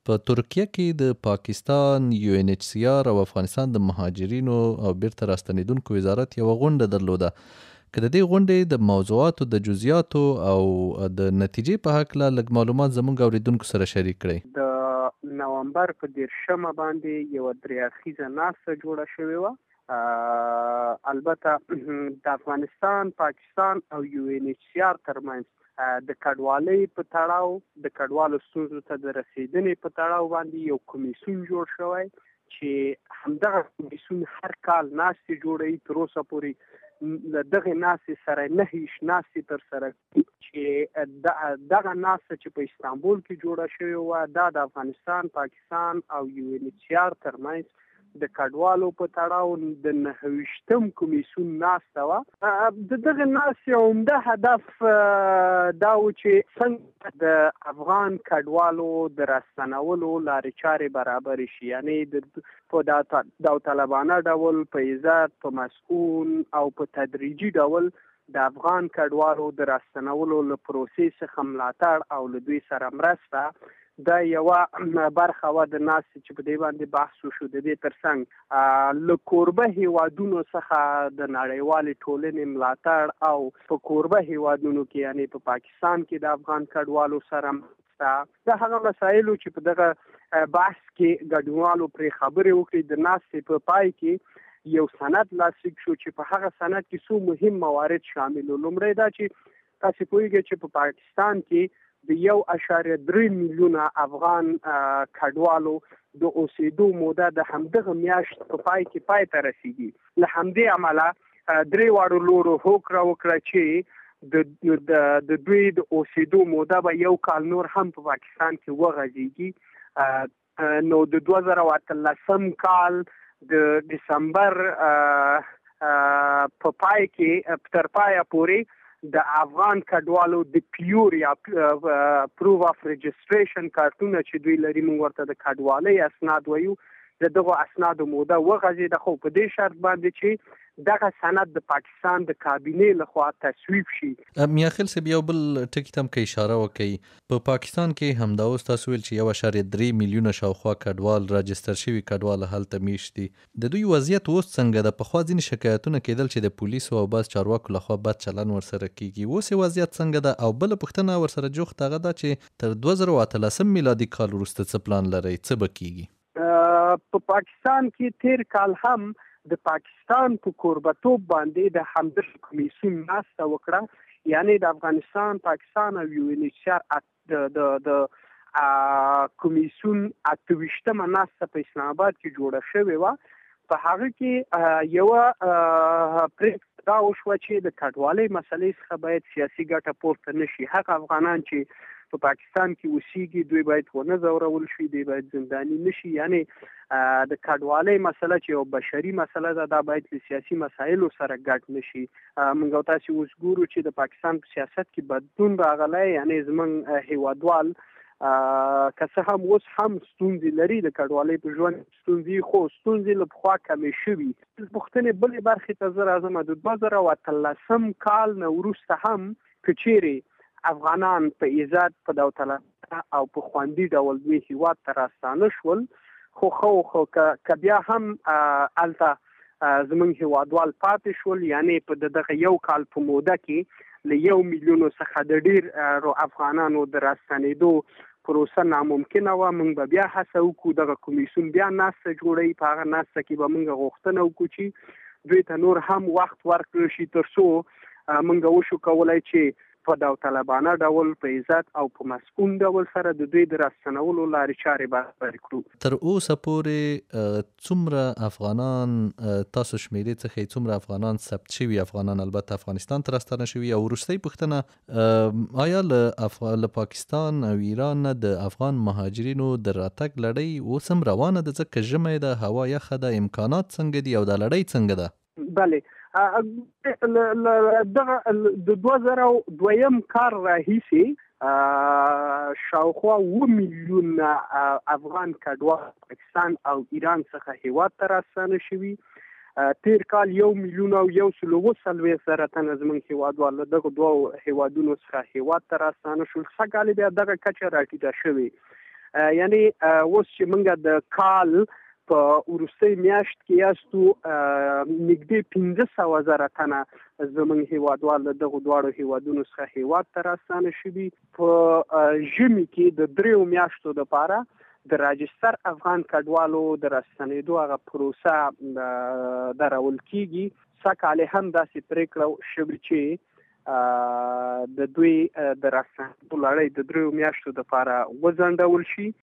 په ترکیه کې د پاکستان UNHCR او افغانستان د مهاجرینو او بیرته راستنیدونکو وزارت یوه غونډه درلوده. که د دې غونډې د موضوعاتو د جزئیاتو او د نتیجې په هکله لږ معلومات زموږ اوریدونکو سره شریک کړئ. د نومبر په 10 باندې یوه 3 اړخیزه ناسته جوړه شوې وه. البته د افغانستان، پاکستان او UNHCR ترمنځ د کډوالۍ په تړاو، د کډوالو ستونزو ته د رسیدنې په تړاو باندې یو کمیسیون جوړ شوی چې همدغه کمیسیون هر کال ناستې جوړوي. تر اوسه پورې له دغې ناستې سره 9 ناستې ترسره کړي چې دغه ناسته چې په استانبول کې جوړه شوې وه، دا د افغانستان، پاکستان او UNHCR ترمنځ د کډوالو په تړاو د 29م کمیسیون ناسته وه. د دغه ناستې عمده هدف دا و چې څنګه د افغان کډوالو د راستنولو لارې چارې برابر شي، یعنې په داوطلبانه ډول، په عزت، په مسکون او په تدریجي ډول د افغان کډوالو د راستنولو له پروسې څخه ملاتړ او له دوی سره مرسته. دا یوه برخه وه د ناستې چې په دې باندې بحث وشو. د دې ترڅنګ له کوربه هیوادونو څخه د نړیوالې ټولنې ملاتړ او په کوربه هیوادونو کې، یعنی په پاکستان کې د افغان کډوالو سره مرسته، دا هغه مسایلو چې په دغه بحث کې ګډونوالو پرې خبرې وکړي. د ناستې په پای کې یو سند لاسلیک شو چې په هغه سند کې څو مهم موارد شامل وو. لومړی دا چې تاسو پوهیږئ چې په پاکستان کې د 1.3 میلیونه افغان کډوالو د اوسېدو موده د همدغه میاشت په پای کې پای ته رسیږي. له همدې امله درې واړو لورو هوکړه وکړه چې د دوی د اوسېدو موده به 1 کال نور هم په پاکستان کې وغځېږي. نو د 2018 کال د ډسمبر په پای کې تر پایه پورې د افغان کډوالو د پیور یا پروف اف رجسټریشن کارتونه چې دوی لري، موږ ورته د کډوالۍ اسناد وایو، د دغو اسنادو موده وغځېده، خو په دې شرط باندې چې دغه سند د پاکستان د کابینې لخوا تصویب شي. میاخیل صاحب، یو بل ټکي ته هم که اشاره وکړئ، په پاکستان کې همدا اوس تاسو ویل چې 1.3 میلیونه شاوخوا کډوال راجستر شوي کډوال هلته میشت دي. د دوی وضعیت اوس څنګه ده؟ پخوا ځینې شکایتونه کېدل چې د پولیسو او بعض چارواکو لخوا بد چلن ورسره کیږي. اوس یې وضعیت څنګه ده؟ او بله پوښتنه ورسره جوخت هغه ده چې تر 2018 میلادي کال وروسته څه پلان لرئ؟ څه به کیږي؟ په پاکستان کې تیر کال هم د پاکستان په کوربتوب باندې د همدغه کمیسیون ناسته وکړه، یعنی د افغانستان، پاکستان او UNHCR د کمیسیون 28مه ناسته په اسلام آباد کې جوړه شوې وه. په هغه کې یوه پرېکړه دا وشوه چې د کډوالۍ مسلې څخه باید سیاسي ګټه پورته نه شي. هغه افغانان چې په پاکستان کې اوسېږي دوی باید ونه ځورول شي، دوی باید زنداني نشي. یعنی د کډوالۍ مسله چې یو بشري مسله ده، دا باید له سیاسي مسایلو سره ګډ نشي. موږ او تاسو اوس ګورو چې د پاکستان په سیاست کې بدلون راغلی، یعنی زموږ هیوادوال که څه هم اوس هم ستونزې لري، د کډوالۍ په ژوند ستونزې، خو ستونزې له پخوا کمې شوي. پوښتنې بلې برخې ته زه راځم. د 2018 کال نه وروسته هم که چیرې افغانان په عزت، په داوطلبانه او په خوندي ډول دوی هیواد ته راستانه شول، خو که بیا هم هلته زموږ هیوادوال پاتې شول، یعنی په دغه 1 کال په موده کې له 1 میلیون څخه د ډیر افغانانو د راستنېدو پروسه ناممکنه وه. موږ به بیا هڅه وکړو، دغه کمیسیون بیا ناسته جوړوي، په هغه ناسته کې به موږ غوښتنه وکړو چې دوی ته نور هم وخت ورکړل شي تر څو موږ وشو کولی چې په داوطلبانه ډول، په عزت او په مسکون ډول سره د دوی د راستنولو لارې چارې برابر کړو. تر اوسه پورې څومره افغانان تاسو شمیرې څخه څومره افغانان ثبت شوي، افغانان البته افغانستان ته راستانه شوي؟ او وروستۍ پوښتنه، آیا له پاکستان او ایران نه د افغان مهاجرینو د راتګ لړۍ اوس هم روانه ده؟ ځکه ژمی ده، هوا یخه ده، امکانات څنګه دي او دا لړۍ څنګه ده؟ بله، دغه د 2002 کال راهیسې شاوخوا 7 میلیون افغان کډوال پاکستان او ایران څخه هیواد ته راستانه شوي. تیر کال 1 میلیون او 140,000 تنه زموږ هیوادوال له دغو دوو هیوادونو څخه هیواد ته راستانه شول. ښه کال بیا دغه کچه راټیټه شوې. یعنی اوس چې موږ د کال په وروستۍ میاشت کې یاستو نږدې 15,000 تنه زموږ هیوادوال د دغو دواړو هیوادونو څخه هیواد ته راستانه شوي. په ژمي کې د 3 میاشتو دپاره د راجستر افغان کډوالو د راستنېدو هغه پروسه درول کیږي. سږکال هم داسې پرېکړه شوې چې د دوی د راستنېدو لړۍ د 3 میاشتو دپاره وځنډول شي.